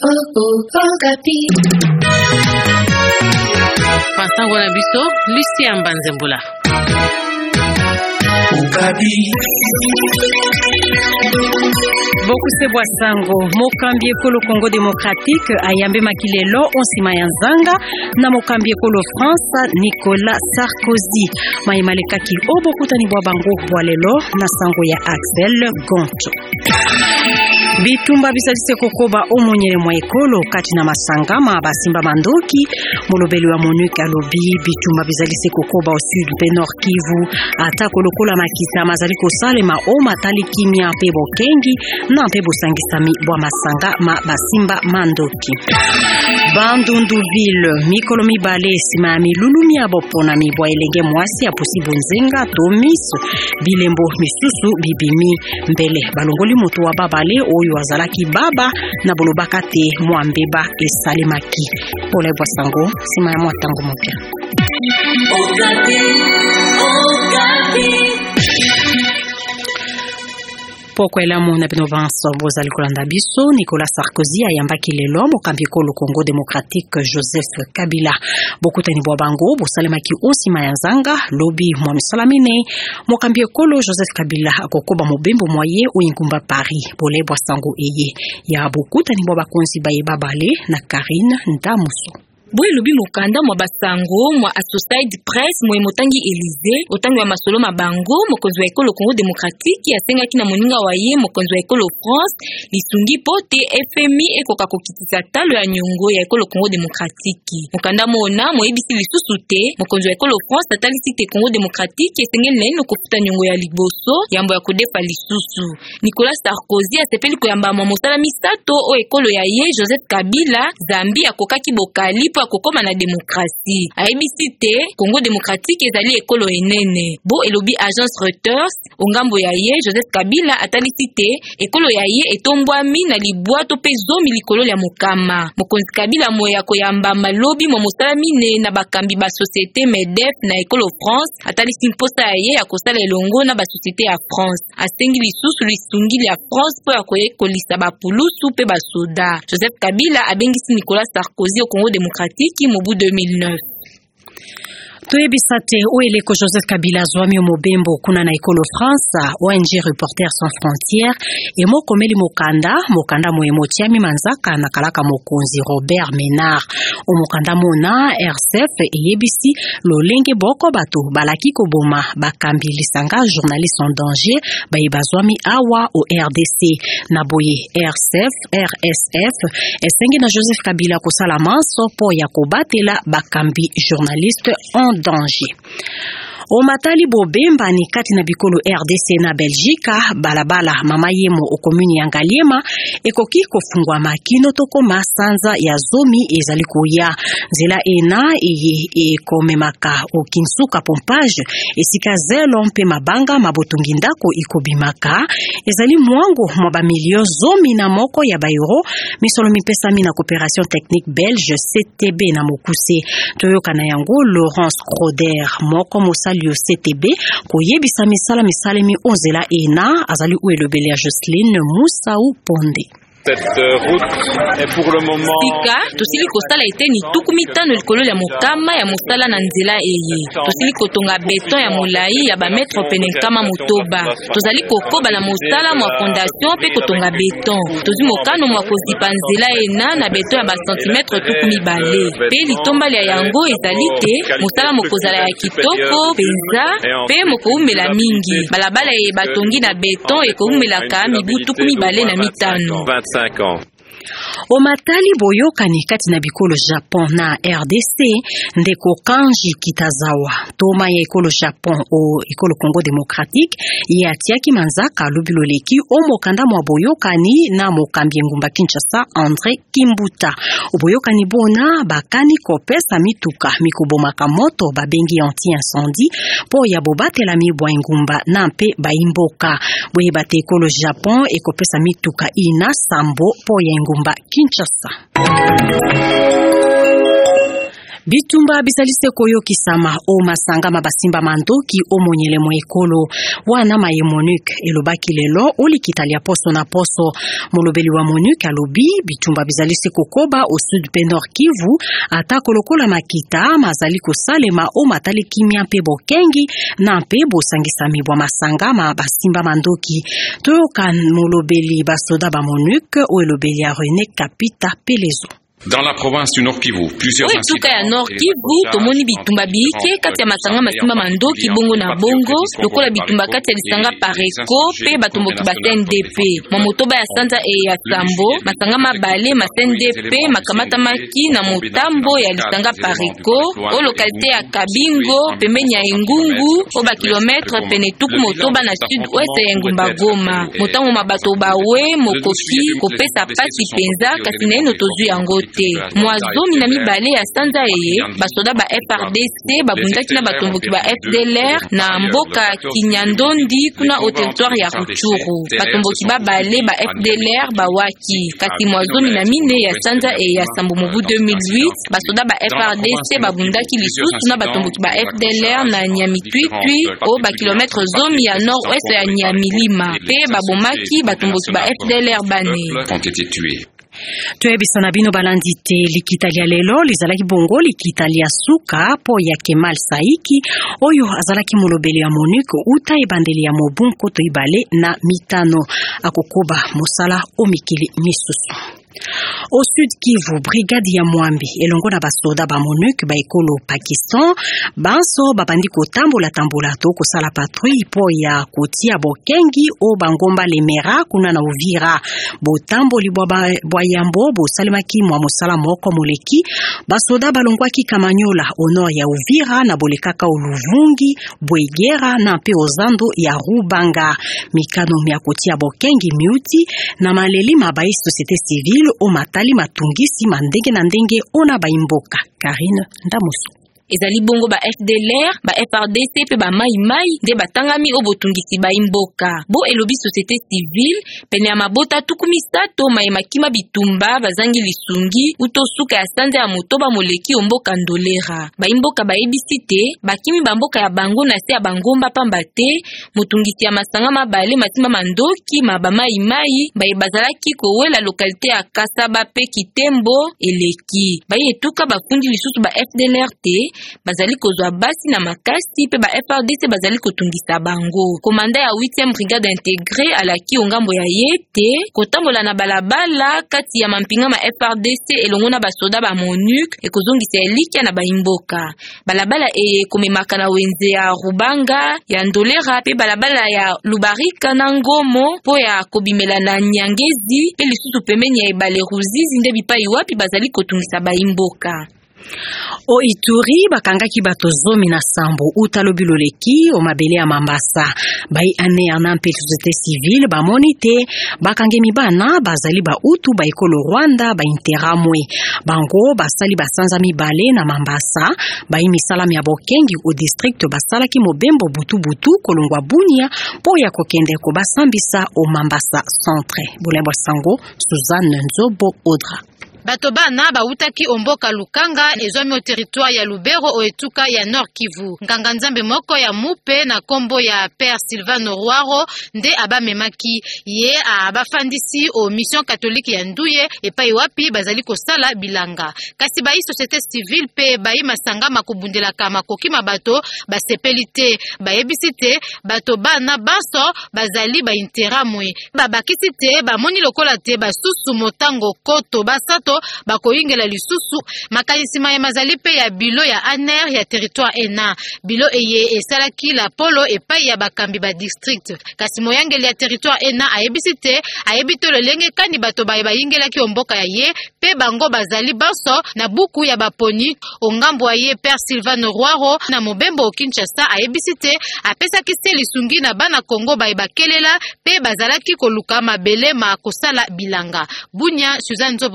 Pasango na biso Lucien Banzembula. Boku se Bwasango mokambi ekolo Congo démocratique ayambe makilelo onsima ya nzanga na mokambi ekolo France Nicolas Sarkozy maimalekaki obokutani bwa bango bwa lelo na sango ya Axel Gonto. Bitumba bisalise kokoba omonyele mwa ekolo kati na masangama basimba mandoki molobeli wa Monuc alobi bitumba bisalise kokoba au sud pe nord Kivu ata kolokola makisa mazali kosalema o matali kimia pe bokengi na pe bosangisami bwa masanga ma basimba mandoki. Bandunduville mikolo mibale sima ya milulumi ya bopona mibwa elenge mwasi ya pusi bonzenga tomis bilembo misusu bibimi mbele balongoli moto wa babale oyo azalaki baba na bolobaka te mwambeba esalemaki. Pole Bwasango sima ya mwatango mopya. Poko elamu na bino banso bozali kolanda biso Nicolas Sarkozy ayambaki lelo mokambi ekolo Congo démocratique Joseph Kabila bokutani bwa bango bosalemaki osima ya nzanga lobi mwa misalamine mokambi ekolo Joseph Kabila akokoba mobembo mwaye oingumba Paris bole Bwasango eye ya bokutani bwa bakonzi baye babale na Karine Ndamuso. Boy lobi mokanda mwa basango mwa Associated Press mwa motangi Élysée otangi wa masolo mabango mokonzi wa ekolo Congo démocratique asengaki na moninga waye mokonzi wa ekolo France lisungi pote FMI ekoka kokitisa talo ya nyongo ya ekolo Congo démocratique. Mokanda mona moyebisi lisusu te mokonzi wa ekolo France atalisi te Congo démocratique esengeli na ino kofuta nyongo ya liboso yambo ya kodefa lisusu. Nicolas Sarkozy asepeli koyamba mwa mosala misato o ekolo ya ye Joseph Kabila Zambie akokaki bokali akokoma na demokrasi. Aibisi te Congo démocratique ezali ekolo enene. Bo elobi agence Reuters ongambo ya ye Joseph Kabila atalisi te ekolo ya ye etombwami na libwato pe zomi likolo ya mokama. Mokonzi Kabila moya koyamba malobi mo mosala mine na bakambi ba société MEDEF na ekolo France atalisi mposa ya ye akosala elongo na ba société ya France. Asengi lisusu lisungili ya France po akoyekolisa bapulusu pe basoda. Joseph Kabila abengisi Nicolas Sarkozy au Congo démocratique mobu 2009. Toyebisate oeleko Joseph Kabila zwami mobembo kuna na ekolo France ONG Reporters sans frontières emo komeli mokanda moyemo tiami manzaka na kalaka mokonzi Robert Ménard omokanda mona RCF eyebisi lolenge boko bato balaki koboma bakambi lisanga journaliste en danger bayibazwami awa o RDC na boye RSF esengi na Joseph Kabila kosala manso po ya kobatela bakambi journaliste en danger. O matali bobemba ni kati na bikolo RDC na Belgique balabala mama yemo o commune ya Ngaliema ekoki kofungwa makino toko masanza ya zomi ezali koya nzela ena eye ekomemaka o kinsuka pompage esika zelo mpe mabanga mabotungi ndako ikobimaka ezali mwango mwa ba milio zomi na moko ya ba euro misolo mipesa mina coopération technique belge CTB na mokuse toyoka na yango Laurence Croder moko mosa CTB koyebisa misalemi onzela ena azali uelobele ya Jocelyne Moussau Ponde. Cette route est pour le moment Sika tosili kosala eteni tukumitano likolo ya mokama ya mosala na nzela eye tosili kotonga beton ya molai ya ba metro pene kama motoba tozali kokoba na mosala mwa fondation pe kotonga beton tozi mokano mwa kozipa nzela ena na beton ya ba centimetre tukumi bale pe litombali ya yango ezali te mosala mokozala ya kitoko penza pe mokoumela mingi balabala ye batongi na beton ekoumelaka mibu tukumi bale na mitano 25 ans. O matali boyokani kati na bikolo Japon na RDC ndeko Kanji Kitazawa toma ya ekolo Japon o ekolo Congo démocratique ya tiaki manzaka lubiloleki o mokanda mwa boyokani na mokambi ngumba Kinshasa André Kimbuta o boyokani bona bakani kopesa mituka mikobomaka moto babengi anti-incendie po ya bobatela mibwa ngumba na mpe baimboka boye bate ekolo Japon ekopesa mituka ina sambo po ya ngumba Kinshasa. Bitumba bizalise koyo kisama o masanga mabasimba mandoki o monyele mo ekolo wana maye Monique elobaki lelo olikitalia poso na poso molobeli wa Monique alobi bitumba bizalise kokoba au sud pe Nord Kivu ata kolokola makita mazali kosalema o matali kimia pe bokengi na pe bosangisa mibwa masanga mabasimba mandoki toyoka molobeli basoda ba Monique o elobeli ya René Kapita Pelezo. Dans la province du Nord Kivu, plusieurs incidents ya Nord Kivu tomoni bitumba biike kati ya masanga masimba mandoki bongo na bongo lokola bitumba kati ya lisanga Pareko pe batomboki ba CNDP momotoba ya sanza e ya Sambo masanga mabale ma CNDP makamata maki na motambo ya lisanga Pareko o lokalite ya Kabingo pembeni ya Engungu o ba kilometre pene tuku motoba na sud-ouest ya Ngumba Goma motango mabato bawe mokoki kopesa pasi penza kasi na ino tozu yango mwazomi na mibale ya sanza eye basoda ba FRDC babundaki na batomboki ba FDLR na mboka Kinyandondi kuna au territoire ya Ruchuru batomboki babale ba FDLR bawaki kasi mwazomi na mine ya sanza eye ya Sambo mobu 2008 basoda ba FRDC babundaki lisusu na batomboki ba FDLR na Nyamitwitwi o ba kilometre zomi ya nord-ouest ya Nyamilima pe babomaki batomboki ba FDLR bane Toyebisana bino balandi te likitalia lelo lizalaki bongo likitalia suka po ya Kemal Saiki oyo azalaki molobeli ya Monique uta ebandeli ya mobunko to ibale na mitano akokoba mosala o mikili misusu. Au sud Kivu, brigade ya Mwambi elongo na basoda ba Monique ba ekolo Pakistan banso babandi kotambola to kosala patrouille po ya kotia bokengi o bangomba Lemera kuna na Uvira botamboli bwa yambo bosalemaki mwa mosala moko moleki basoda balongwaki Kamanyola au nord ya Uvira na bolekaka Oluvungi Bwegera na pe ozando ya Rubanga mikano ya kotia bokengi miuti na maleli mabai société civile o matali matungisi mandenge na ndenge ona baimboka Karine Ndamusu. Ezali bongo ba FDLR, ba FRDC pe ba mai nde batangami obotungisi ba imboka. Bo elobi société civile pene ya mabota tukumi sato makima bitumba bazangi lisungi utosuka ya sanza ya motoba moleki omboka Ndolera. Ba imboka ba ebisite bakimi bamboka ya bango na se ya bangomba pambate mutungisi ya masanga mabale masimba mandoki ba mai ba bazalaki kowela lokalite ya Kasaba pe Kitembo eleki. Ba yetuka bafundi lisusu ba FDLR te bazali kozwa basi na makasi pe ba FRDC bazali kotungisa bango. Komanda ya 8e brigade intégrée alaki ongambo ya yete kotambola na balabala kati ya mampinga ma FRDC elongo na basoda ba Monique ekozongisa elikia na baimboka. Balabala komemaka na wenze ya Rubanga ya Ndolera pe balabala ya Lubarika na Ngomo po ya kobimela na Nyangezi pe lisusu pembeni ya ebale Ruzizi nde bipai wapi bazali kotungisa baimboka. O Ituri bakangaki bato zomi na Sambo utalobi loleki o mabele ya Mambasa bai ane na mpe société civile bamonite bakangemi bana bazali ba utu ba ekolo Rwanda ba interamwe bango basali basanza mibale na Mambasa bai misala ya bokengi o district basalaki mobembo butu kolongwa Bunia po ya kokende ko basambisa o Mambasa centre Bulembo Sango Suzanne Nzobo Odra. Bato bana bautaki omboka Lukanga ezwami o territoire ya Lubero o etuka ya Nord Kivu. Nganga nzambe moko ya mupe na kombo ya Père Sylvano Rwaro nde abamemaki ye abafandisi o mission catholique ya Nduye epai wapi bazali kosala bilanga. Kasi bai société civile pe bai masanga makobundelaka makoki mabato basepelite bayebisite bato bana baso bazali ba interamwe babakisite bamoni lokola te basusu motango koto basato bakoyingela lisusu makanisima ya mazali pe ya bilo ya aner ya territoire ena bilo eye esalaki la polo epai ya bakambi ba district kasi moyangeli ya territoire ena ayebisite ayebito lolenge kani bato bayingelaki omboka ya ye pe bango bazali baso na buku ya baponi ongambo ye Père Sylvano Rwaro na mobembo Kinshasa ayebisite apesaki se lisungi na bana Kongo bakelela pe bazalaki koluka mabele ma kosala bilanga. Bunya Suzanne Zobo Odra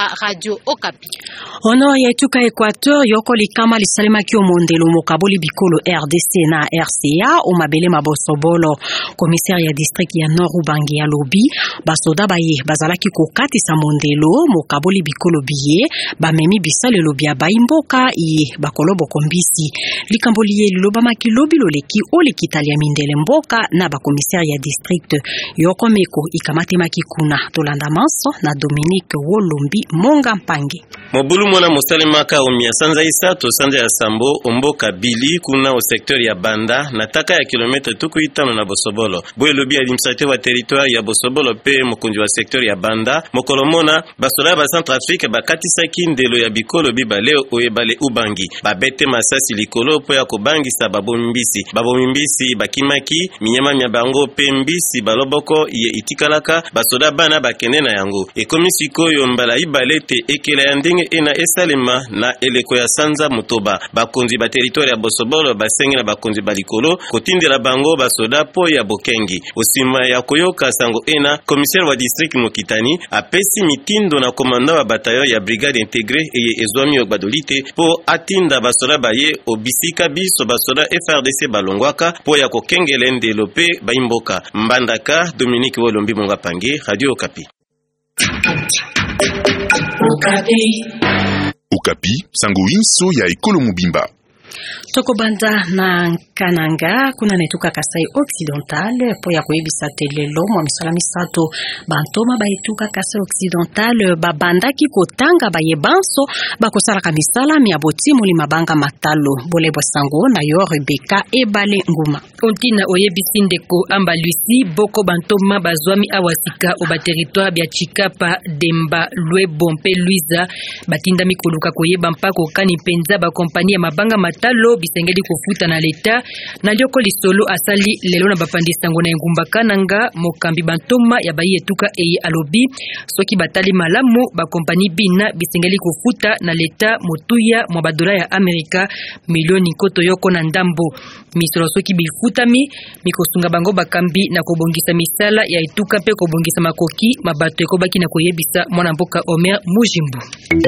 Radio Okapi. Ono yetuka Equateur yokoli kama lisalema kio mondelo mokaboli bikolo RDC na RCA o mabele mabosobolo. Commissaire ya district ya Nord Ubangi ya lobi basoda baye bazalaki kokati sa mondelo mokaboli bikolo biye bamemi bisale lobi ya baimboka iye bakolobo kombisi likamboli ye liloba makilobi loleki olikitalia mindele mboka na ba commissaire ya district yokomeko ikamate makikuna tolanda manso na Dominique Wolombi Monga Mpange. Mobulu mwana musalema ka omia sanza isato sanza ya sambo omboka bili kuna o secteur ya Banda na taka ya kilometre tuku itano na Bosobolo. Boye lobi administrateur wa territoire ya Bosobolo pe mokonzi wa secteur ya Banda mokolomona basola ba Centrafrique bakatisaki ndelo ya bikolo bibale oyebale Ubangi babete masasi likolo po ya kobangisa babomimbisi bakimaki minyama mya bango pe mbisi baloboko ye itikalaka basoda bana bakene na yango ekomi sikoyo mbala ibalete ekela ya ndenge ena esalema na eleko ya sanza mutoba bakonzi ba territoire ya Bosobolo basengi na bakonzi balikolo kotindela bango basoda po ya bokengi osima ya koyoka sango ena commissaire wa district Mokitani apesi mitindo na komanda wa bataillon ya brigade intégrée eye ezwami okbadolite po atinda basoda baye obisika biso basoda FRDC balongwaka po ya kokengele ndelo pe baimboka Mbandaka. Dominique Wolombi Monga Pange, Radio Okapi. Okapi, sango inso ya ekolo mubimba. Toko banda na Kananga kuna netuka Kasai Occidental po ya koyebisa telelo mwa misala misato bantoma baituka Kasai Occidental babanda ki kotanga bayebanso bakosala ka misala mi aboti muli mabanga matalo bolebo sango na yo Rebecca ebale nguma ontina oyebisi ndeko amba Lucy boko bantoma bazwami awasika o ba territoire bya Chikapa Demba Lwebo mpe Luiza batinda mikoluka koyeba mpako kani penza ba kompani ya mabanga matalo bisengeli kofuta na leta na lioko lisolo asali lelo na bapandisango na ngumba Kananga mokambi bantoma ya bayi etuka eye alobi soki batali malamu ba kompani bina bisengeli kofuta na leta motuya mwa badola ya Amerika milioni koto yoko na ndambo misolo soki bifutami mikosunga bango bakambi na kobongisa misala ya etuka pe kobongisa makoki mabato ekobaki na koyebisa mwana mboka Omer Mujimbu.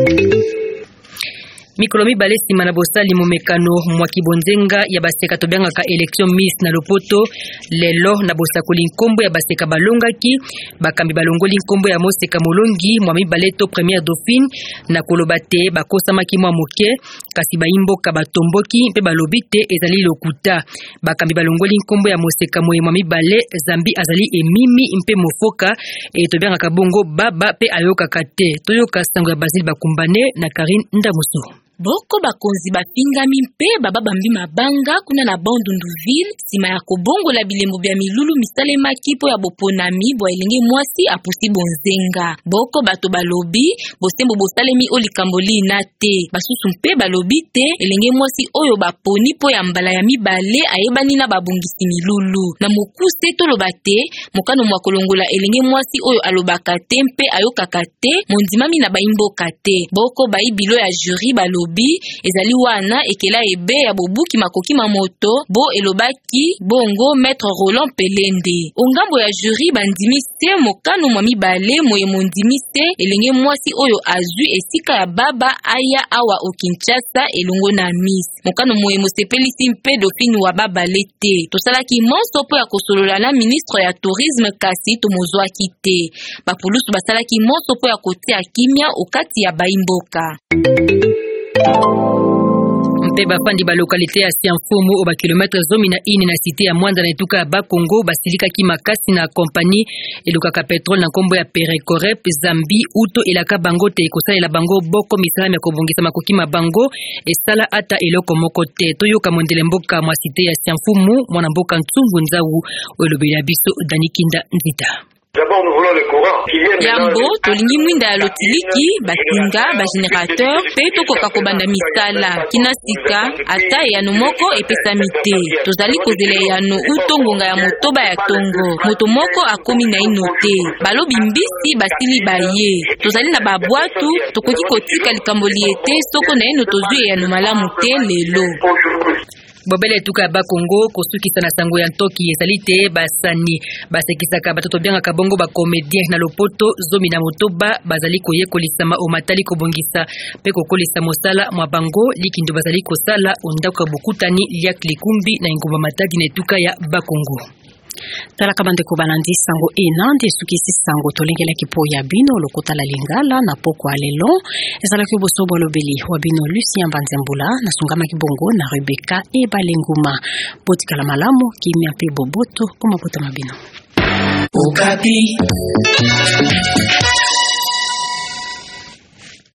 Mikolomi balesi mana bosali momekano mwa kibonzenga ya baseka tobenga ka election miss na lopoto lelo na bosakoli nkombo ya baseka balongaki bakambi balongoli nkombo ya Moseka Molongi mwa mibaleto première dauphine na kolobate bakosamaki mwa moke kasi baimboka batomboki mpe balobite ezali lokuta bakambi balongoli nkombo ya Moseka mwa mibale Zambi azali emimi mpe mofoka tobenga ka bongo baba pe ayoka kate toyoka sango ya Basile Bakumbane na Karine Ndamuso. Boko bakonzi bapingami mpe baba bambi mabanga kuna na Bandunduville sima ya kobongo la bilembo bya milulu misalema kipo ya boponami bo elenge mwasi apusi bonzenga boko bato balobi bosembo bosalemi olikamboli na te basusu mpe balobi te elenge mwasi oyo baponi po ya mbala ya mibale ayebani na babungisi milulu na mokuse toloba te mokano mwa kolongola elenge mwasi oyo alobaka te mpe ayokaka te mondimami na baimboka te boko baibilo ya jury balobi ezali wana ekela ebe ya bobuki makoki mamoto bo elobaki bongo maître Roland Pelende ongambo ya jury bandimise mokano mwa mibale moye mondimise elenge mwasi oyo azwi esika ya baba aya awa o Kinshasa elongo na miss mokano moye mosepelisi mpe dauphine wa baba lete tosalaki monso po ya kosolola na ministre ya tourisme kasi tomozwaki te bapulusu basalaki monso po ya kotia kimia okati ya baimboka. Mpe bafandi ba lokalite ya Sianfumu o ba kilometre zomi na ine na cité ya Mwanza na etuka ya Bakongo basilika ki makasi na kompani elukaka petrole na kombo ya Perecorep Zambi uto elaka bango te kosalela bango boko misala ya kobongisa makoki mabango esala ata eloko moko te toyoka mondele mboka mwa cité ya Sianfumu mwana mboka Ntsumbu Nzawu olobela biso Danikinda Nzita. Yambo tolingi mwinda ya lotiliki basinga bagénérateur pe tokoka kobanda misala kina sika ata yano moko epesami te tozali kozela yano utongonga ya motoba ya tongo moto moko akomi na ino te balobi mbisi basili baye tozali na babwatu tokoki kotika likambo liete soko na ino tozwi yano malamu te lelo. bobele tuka ba Congo kosukisa na sango ya ntoki ezalite basani basekisaka batoto byanga kabongo ba comédien na lopoto zomi na motoba bazali koyekolisama o matali kobongisa pe kokolisa mosala mwa bango likindo bazali kosala ondako bokutani liak likumbi na ngomba matadi na tuka ya ba Congo. Tala kabande ko balandi sango enande sukisi sango tolengela kipo ya bino lokota la lingala na poko alelo ezala ke bosobo lobeli wa bino Lucien Banzembula na sungama kibongo na Rebecca e balenguma botikala malamu kimya pe boboto koma bota mabino Okapi